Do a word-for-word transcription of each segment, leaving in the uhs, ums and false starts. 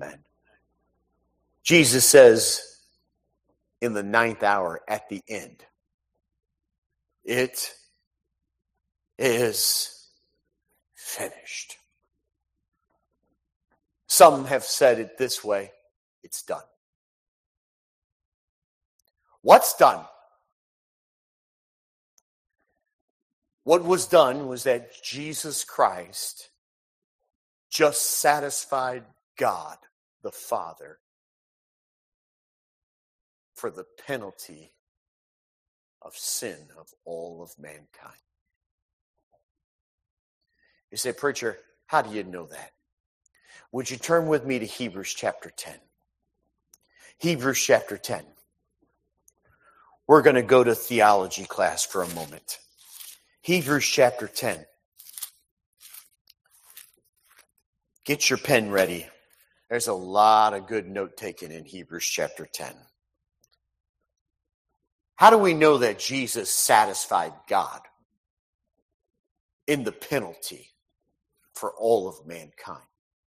Amen. Jesus says in the ninth hour at the end, it is finished. Some have said it this way, it's done. What's done? What was done was that Jesus Christ just satisfied God the Father for the penalty of sin of all of mankind. You say, preacher, how do you know that? Would you turn with me to Hebrews chapter ten? Hebrews chapter ten. We're going to go to theology class for a moment. Hebrews chapter ten. Get your pen ready. There's a lot of good note taken in Hebrews chapter ten. How do we know that Jesus satisfied God in the penalty for all of mankind?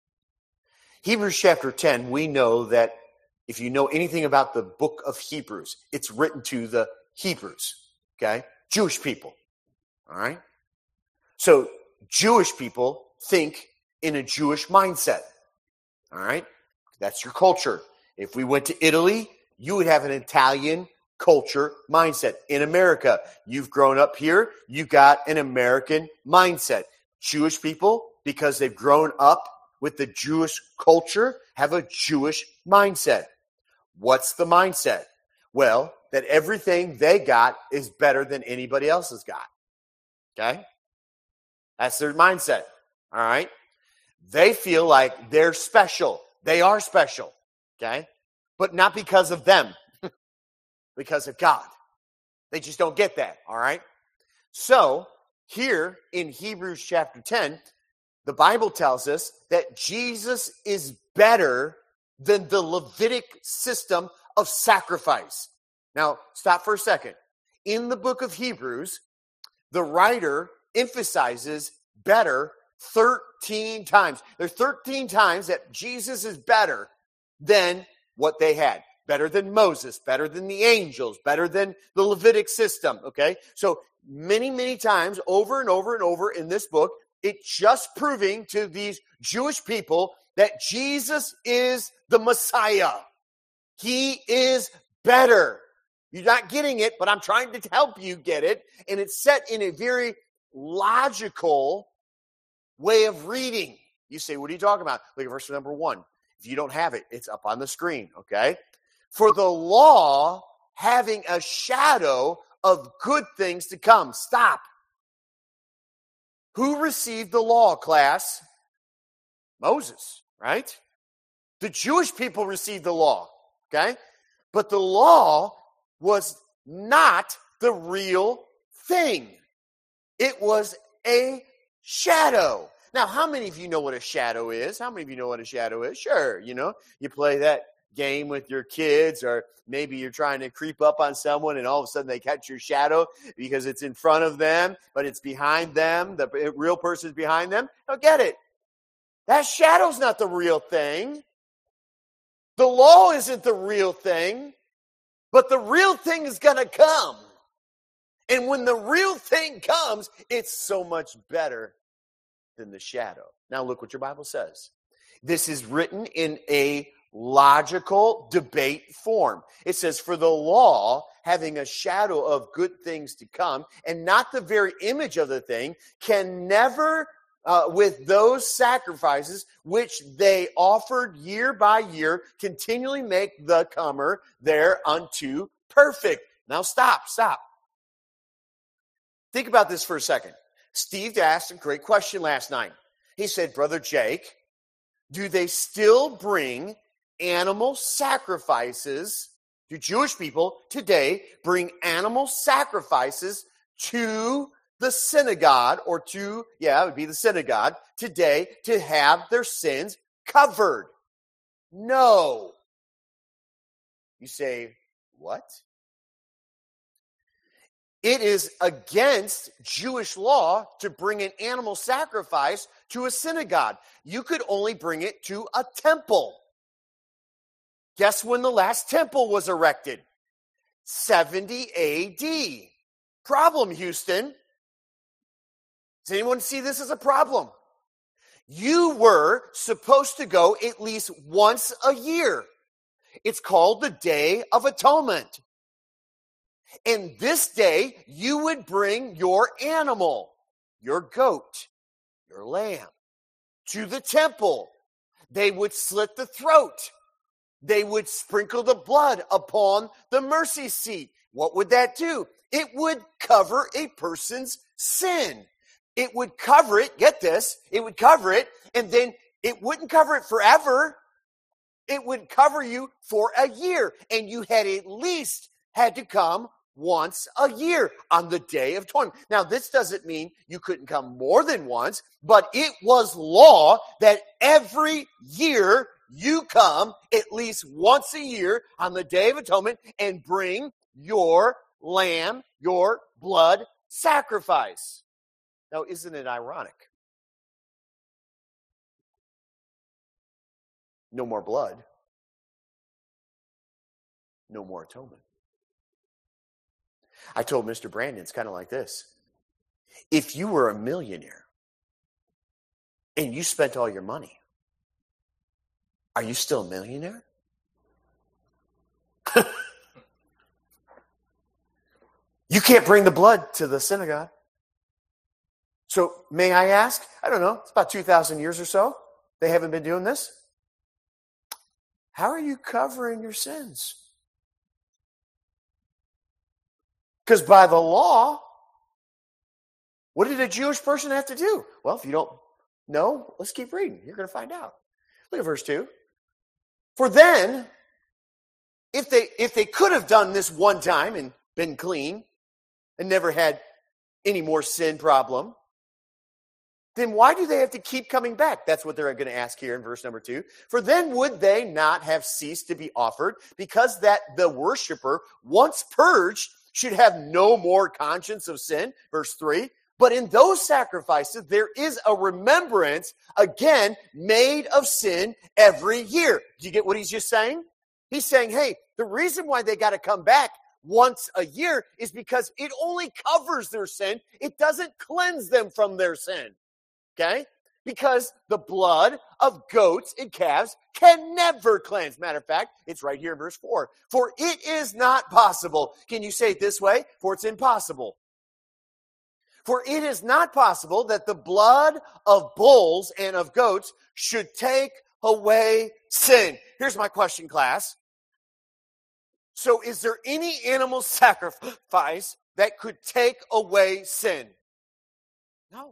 Hebrews chapter ten, we know that if you know anything about the book of Hebrews, it's written to the Hebrews, okay? Jewish people, all right? So Jewish people think in a Jewish mindset, all right? That's your culture. If we went to Italy, you would have an Italian culture mindset. In America, you've grown up here, you got an American mindset. Jewish people, because they've grown up with the Jewish culture, have a Jewish mindset. What's the mindset? Well, that everything they got is better than anybody else has got. Okay? That's their mindset. All right? They feel like they're special. They are special. Okay? But not because of them. Because of God. They just don't get that. All right? So, here in Hebrews chapter ten, the Bible tells us that Jesus is better than the Levitic system of sacrifice. Now, stop for a second. In the book of Hebrews, the writer emphasizes better thirteen times. There are thirteen times that Jesus is better than what they had. Better than Moses, better than the angels, better than the Levitic system, okay? So many, many times, over and over and over in this book, it's just proving to these Jewish people that Jesus is the Messiah. He is better. You're not getting it, but I'm trying to help you get it. And it's set in a very logical way of reading. You say, what are you talking about? Look at verse number one. If you don't have it, it's up on the screen, okay? For the law having a shadow of good things to come. Stop. Who received the law, class? Moses, right? The Jewish people received the law, okay? But the law was not the real thing. It was a shadow. Now, how many of you know what a shadow is? How many of you know what a shadow is? Sure, you know, you play that game with your kids, or maybe you're trying to creep up on someone and all of a sudden they catch your shadow because it's in front of them, but it's behind them. The real person's behind them. Don't get it. That shadow's not the real thing. The law isn't the real thing, but the real thing is going to come. And when the real thing comes, it's so much better than the shadow. Now look what your Bible says. This is written in a logical debate form. It says, for the law, having a shadow of good things to come, and not the very image of the thing, can never, uh, with those sacrifices which they offered year by year, continually make the comer thereunto perfect. Now stop, stop. Think about this for a second. Steve asked a great question last night. He said, Brother Jake, do they still bring animal sacrifices? Do Jewish people today bring animal sacrifices to the synagogue, or to, yeah, it would be the synagogue today, to have their sins covered? No. You say, what? It is against Jewish law to bring an animal sacrifice to a synagogue. You could only bring it to a temple. Guess when the last temple was erected? seventy A D. Problem, Houston. Does anyone see this as a problem? You were supposed to go at least once a year. It's called the Day of Atonement. And this day, you would bring your animal, your goat, your lamb, to the temple. They would slit the throat. They would sprinkle the blood upon the mercy seat. What would that do? It would cover a person's sin. It would cover it, get this, it would cover it, and then it wouldn't cover it forever. It would cover you for a year, and you had at least had to come once a year on the Day of Atonement. Now, this doesn't mean you couldn't come more than once, but it was law that every year you come at least once a year on the Day of Atonement and bring your lamb, your blood sacrifice. Now, isn't it ironic? No more blood. No more atonement. I told Mister Brandon, it's kind of like this. If you were a millionaire and you spent all your money, are you still a millionaire? You can't bring the blood to the synagogue. So may I ask, I don't know, it's about two thousand years or so, they haven't been doing this. How are you covering your sins? Because by the law, what did a Jewish person have to do? Well, if you don't know, let's keep reading. You're going to find out. Look at verse two. For then, if they if they could have done this one time and been clean and never had any more sin problem, then why do they have to keep coming back? That's what they're going to ask here in verse number two. For then would they not have ceased to be offered, because that the worshiper, once purged, should have no more conscience of sin? Verse three. But in those sacrifices, there is a remembrance, again, made of sin every year. Do you get what he's just saying? He's saying, hey, the reason why they got to come back once a year is because it only covers their sin. It doesn't cleanse them from their sin. Okay? Because the blood of goats and calves can never cleanse. Matter of fact, it's right here in verse four. For it is not possible. Can you say it this way? For it's impossible. For it is not possible that the blood of bulls and of goats should take away sin. Here's my question, class. So is there any animal sacrifice that could take away sin? No.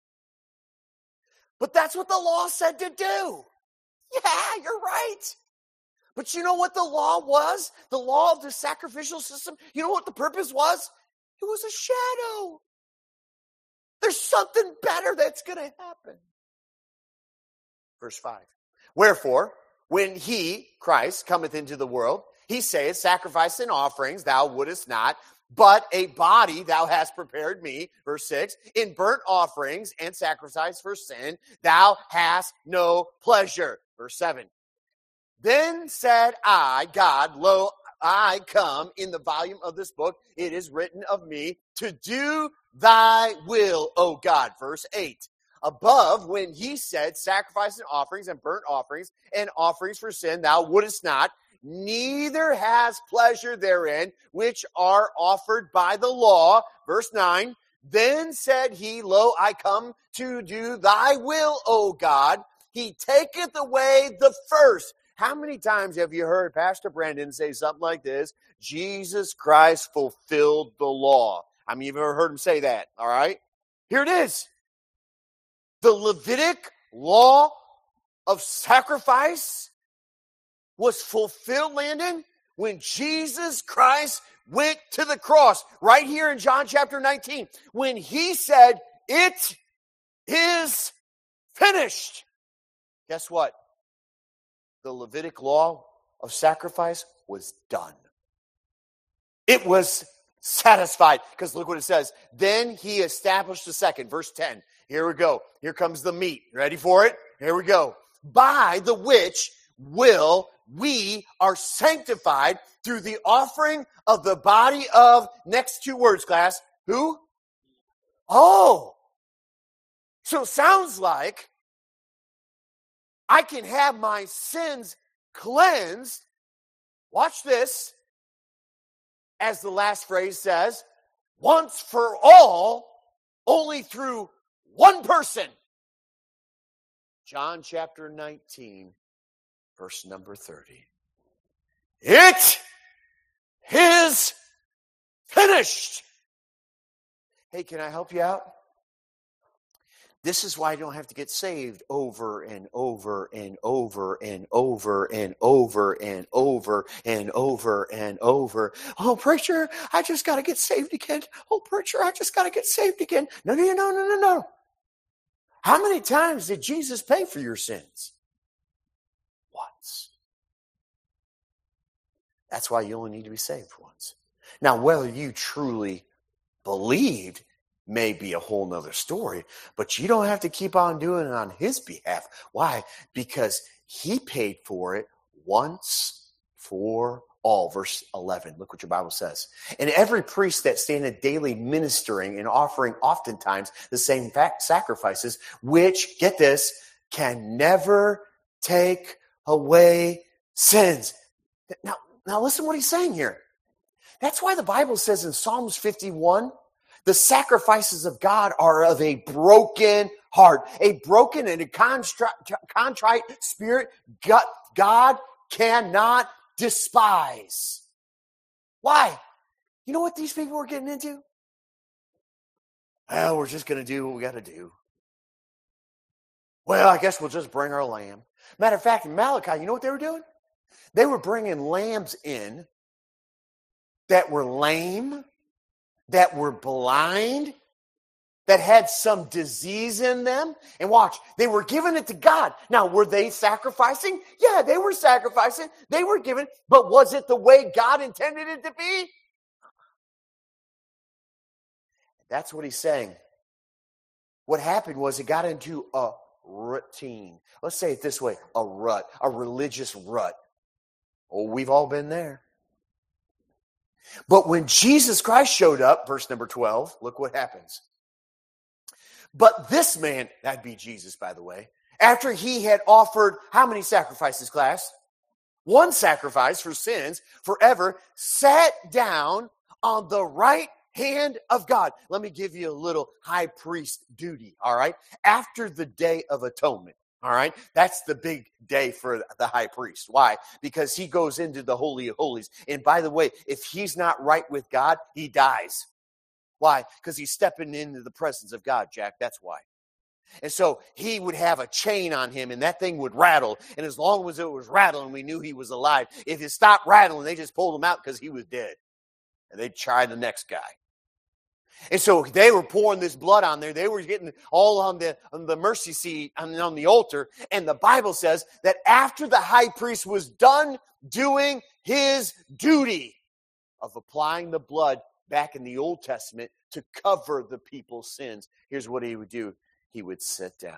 But that's what the law said to do. Yeah, you're right. But you know what the law was? The law of the sacrificial system? You know what the purpose was? It was a shadow. There's something better that's going to happen. Verse five. Wherefore, when he, Christ, cometh into the world, he saith, sacrifice and offerings thou wouldest not, but a body thou hast prepared me. Verse six. In burnt offerings and sacrifice for sin, thou hast no pleasure. Verse seven. Then said I, God, lo, I come. In the volume of this book, it is written of me to do thy will, O God. Verse eight. Above, when he said, sacrifice and offerings and burnt offerings and offerings for sin, thou wouldest not, neither has pleasure therein, which are offered by the law. Verse nine. Then said he, lo, I come to do thy will, O God. He taketh away the first. How many times have you heard Pastor Brandon say something like this? Jesus Christ fulfilled the law. I mean, you've ever heard him say that, all right? Here it is. The Levitic law of sacrifice was fulfilled, Landon, when Jesus Christ went to the cross. Right here in John chapter nineteen. When he said, it is finished. Guess what? The Levitic law of sacrifice was done. It was satisfied. Because look what it says. Then he established the second. Verse ten. Here we go. Here comes the meat. Ready for it? Here we go. By the which will we are sanctified through the offering of the body of, next two words, class, who? Oh. So it sounds like I can have my sins cleansed. Watch this. As the last phrase says, once for all, only through one person. John chapter nineteen, verse number thirty. It is finished. Hey, can I help you out? This is why I don't have to get saved over and over and over and over and over and over and over and over. Oh, preacher, I just got to get saved again. Oh, preacher, I just got to get saved again. No, no, no, no, no, no. How many times did Jesus pay for your sins? Once. That's why you only need to be saved once. Now, whether you truly believed may be a whole nother story, but you don't have to keep on doing it on his behalf. Why? Because he paid for it once for all. Verse eleven, look what your Bible says. And every priest that standeth daily ministering and offering oftentimes the same fact sacrifices, which, get this, can never take away sins. Now, now listen what he's saying here. That's why the Bible says in Psalms fifty-one, the sacrifices of God are of a broken heart, a broken and a contrite, contrite spirit. God cannot despise. Why? You know what these people were getting into? Well, we're just going to do what we got to do. Well, I guess we'll just bring our lamb. Matter of fact, in Malachi, you know what they were doing? They were bringing lambs in that were lame, that were blind, that had some disease in them. And watch, they were giving it to God. Now, were they sacrificing? Yeah, they were sacrificing. They were giving. But was it the way God intended it to be? That's what he's saying. What happened was it got into a routine. Let's say it this way, a rut, a religious rut. Oh, we've all been there. But when Jesus Christ showed up, verse number twelve, look what happens. But this man, that'd be Jesus, by the way, after he had offered how many sacrifices, class? One sacrifice for sins forever, sat down on the right hand of God. Let me give you a little high priest duty, all right? After the Day of Atonement. All right, that's the big day for the high priest. Why? Because he goes into the Holy of Holies. And by the way, if he's not right with God, he dies. Why? Because he's stepping into the presence of God, Jack. That's why. And so he would have a chain on him, and that thing would rattle. And as long as it was rattling, we knew he was alive. If it stopped rattling, they just pulled him out because he was dead. And they'd try the next guy. And so they were pouring this blood on there. They were getting all on the, on the mercy seat, on, on the altar. And the Bible says that after the high priest was done doing his duty of applying the blood back in the Old Testament to cover the people's sins, here's what he would do. He would sit down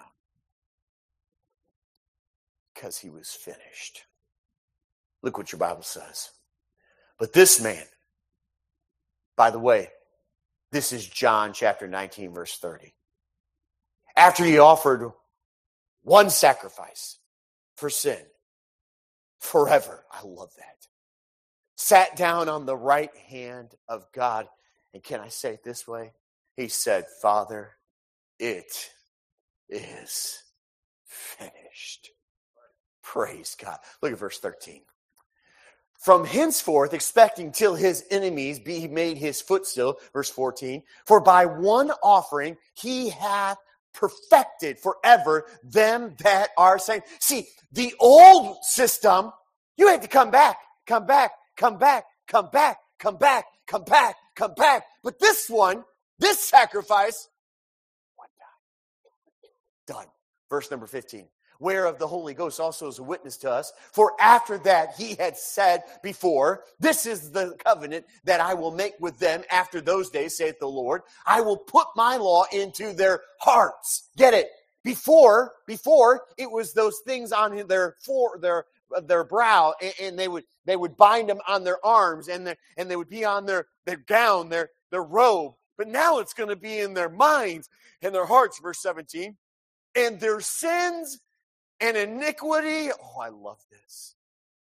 because he was finished. Look what your Bible says. But this man, by the way, this is John chapter nineteen, verse thirty. After he offered one sacrifice for sin forever, I love that, sat down on the right hand of God. And can I say it this way? He said, Father, it is finished. Praise God. Look at verse thirteen. From henceforth, expecting till his enemies be made his footstool, verse fourteen, for by one offering he hath perfected forever them that are saved. See, the old system, you had to come back, come back, come back, come back, come back, come back, come back. But this one, this sacrifice, one time, done. Verse number fifteen. Whereof the Holy Ghost also is a witness to us. For after that he had said before, this is the covenant that I will make with them after those days, saith the Lord. I will put my law into their hearts. Get it? Before, before it was those things on their for their their brow, and, and they would they would bind them on their arms, and their, and they would be on their, their gown, their, their robe. But now it's going to be in their minds and their hearts, verse seventeen. And their sins and iniquity, oh, I love this.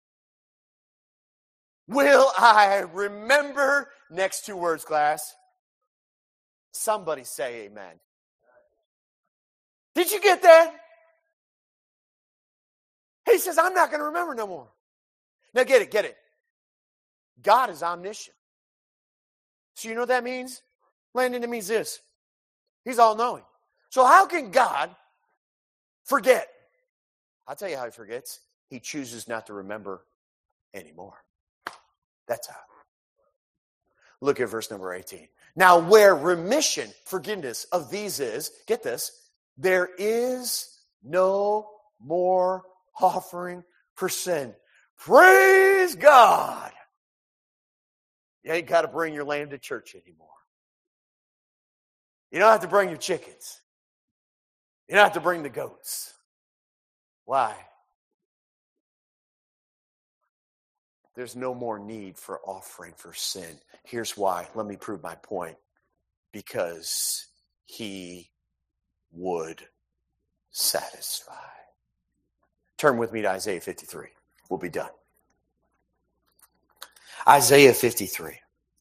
Will I remember? Next two words, class. Somebody say amen. Did you get that? He says, I'm not going to remember no more. Now get it, get it. God is omniscient. So you know what that means? Landon, it means this. He's all-knowing. So how can God forget? I'll tell you how he forgets. He chooses not to remember anymore. That's how. Look at verse number eighteen. Now where remission, forgiveness of these is, get this, there is no more offering for sin. Praise God. You ain't got to bring your lamb to church anymore. You don't have to bring your chickens. You don't have to bring the goats. Why? There's no more need for offering for sin. Here's why. Let me prove my point. Because he would satisfy. Turn with me to Isaiah fifty-three. We'll be done. Isaiah fifty-three.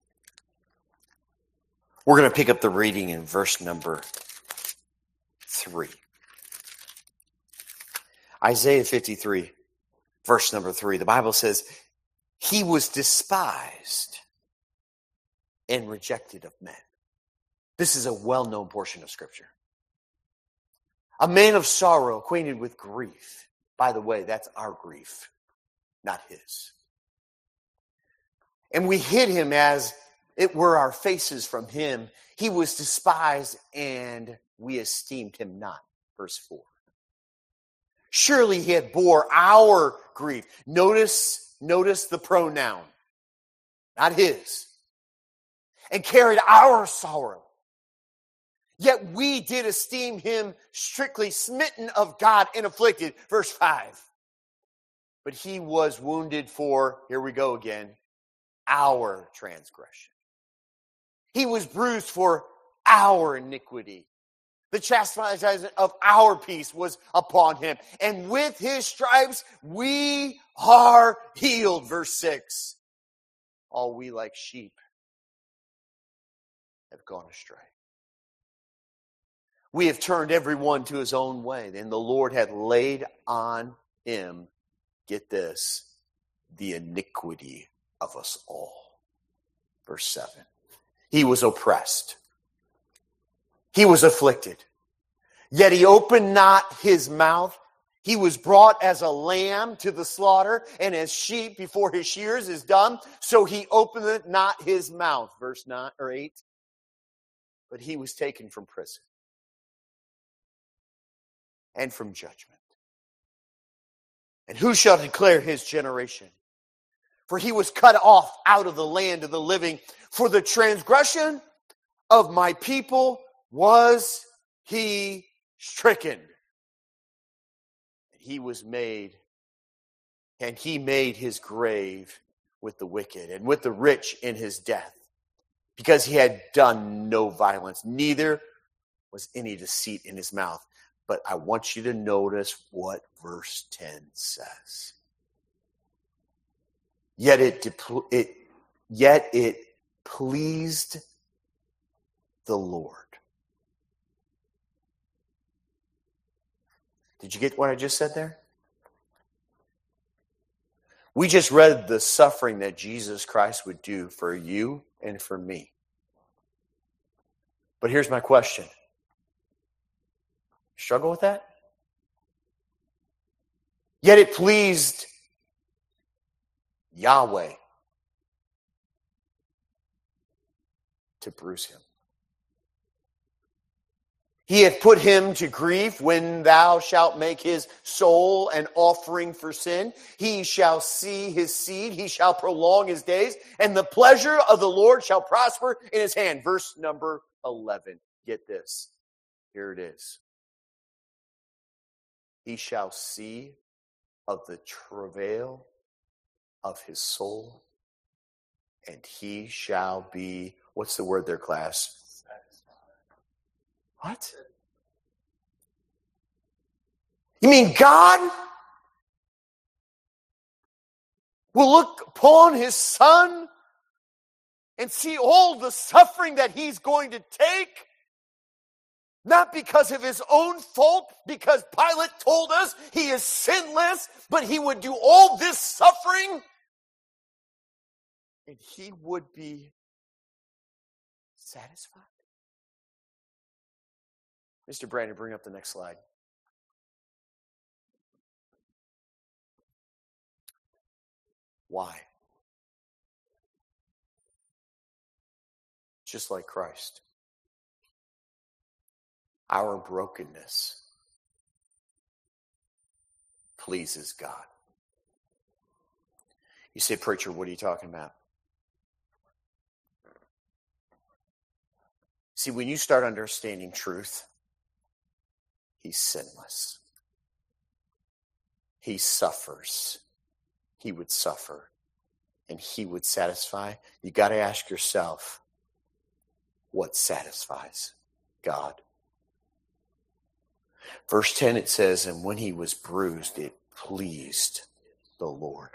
We're going to pick up the reading in verse number three. Isaiah fifty-three, verse number three. The Bible says, he was despised and rejected of men. This is a well-known portion of Scripture. A man of sorrow, acquainted with grief. By the way, that's our grief, not his. And we hid him as it were our faces from him. He was despised and we esteemed him not. Verse four. Surely he had bore our grief. Notice Notice the pronoun, not his. And carried our sorrow. Yet we did esteem him strictly smitten of God and afflicted. Verse five. But he was wounded for, here we go again, our transgression. He was bruised for our iniquity. The chastisement of our peace was upon him. And with his stripes we are healed. Verse six. All we like sheep have gone astray. We have turned every one to his own way. And the Lord had laid on him, get this, the iniquity of us all. Verse seven. He was oppressed. He was afflicted, yet he opened not his mouth. He was brought as a lamb to the slaughter, and as sheep before his shears is dumb, so he opened not his mouth. Verse nine or eight. But he was taken from prison and from judgment. And who shall declare his generation? For he was cut off out of the land of the living. For the transgression of my people was he stricken. And he was made, and he made his grave with the wicked and with the rich in his death, because he had done no violence, neither was any deceit in his mouth. But I want you to notice what verse ten says. Yet it, it, yet it pleased the Lord. Did you get what I just said there? We just read the suffering that Jesus Christ would do for you and for me. But here's my question. Struggle with that? Yet it pleased Yahweh to bruise him. He hath put him to grief. When thou shalt make his soul an offering for sin, he shall see his seed, he shall prolong his days, and the pleasure of the Lord shall prosper in his hand. Verse number eleven. Get this. Here it is. He shall see of the travail of his soul, and he shall be, what's the word there, class? What? You mean God will look upon his son and see all the suffering that he's going to take? Not because of his own fault, because Pilate told us he is sinless, but he would do all this suffering, and he would be satisfied. Mister Brandon, bring up the next slide. Why? Just like Christ, our brokenness pleases God. You say, preacher, what are you talking about? See, when you start understanding truth, he's sinless. He suffers. He would suffer. And he would satisfy. You got to ask yourself, what satisfies God? Verse ten, it says, and when he was bruised, it pleased the Lord.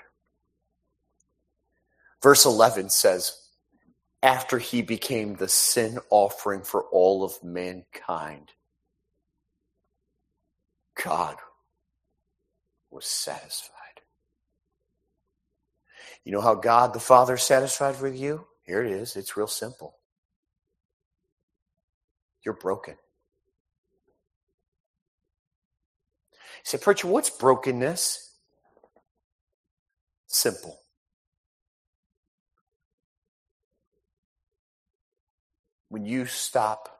Verse eleven says, after he became the sin offering for all of mankind, God was satisfied. You know how God the Father is satisfied with you? Here it is. It's real simple. You're broken. You say, preacher, what's brokenness? Simple. When you stop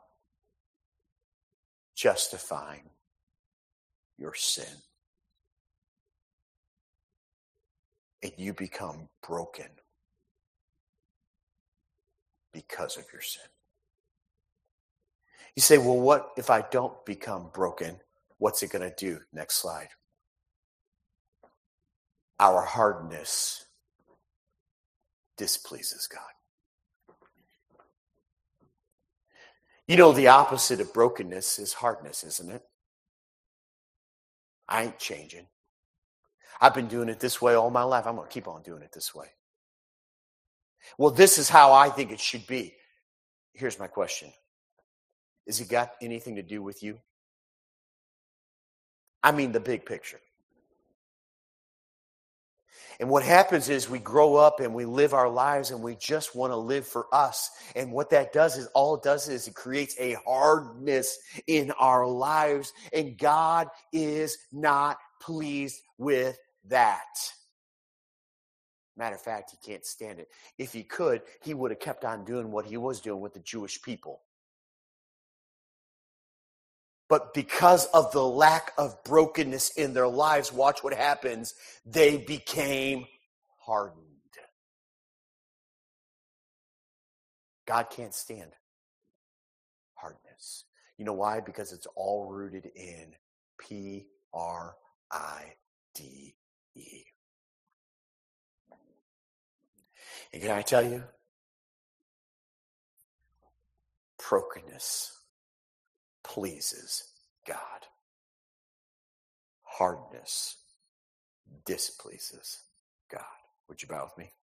justifying your sin and you become broken because of your sin. You say, well, what if I don't become broken? What's it going to do? Next slide. Our hardness displeases God. You know, the opposite of brokenness is hardness, isn't it? I ain't changing. I've been doing it this way all my life. I'm going to keep on doing it this way. Well, this is how I think it should be. Here's my question. Has it got anything to do with you? I mean the big picture. And what happens is we grow up and we live our lives and we just want to live for us. And what that does is, all it does is it creates a hardness in our lives. And God is not pleased with that. Matter of fact, he can't stand it. If he could, he would have kept on doing what he was doing with the Jewish people. But because of the lack of brokenness in their lives, watch what happens. They became hardened. God can't stand hardness. You know why? Because it's all rooted in P R I D E. And can I tell you? Brokenness pleases God. Hardness displeases God. Would you bow with me?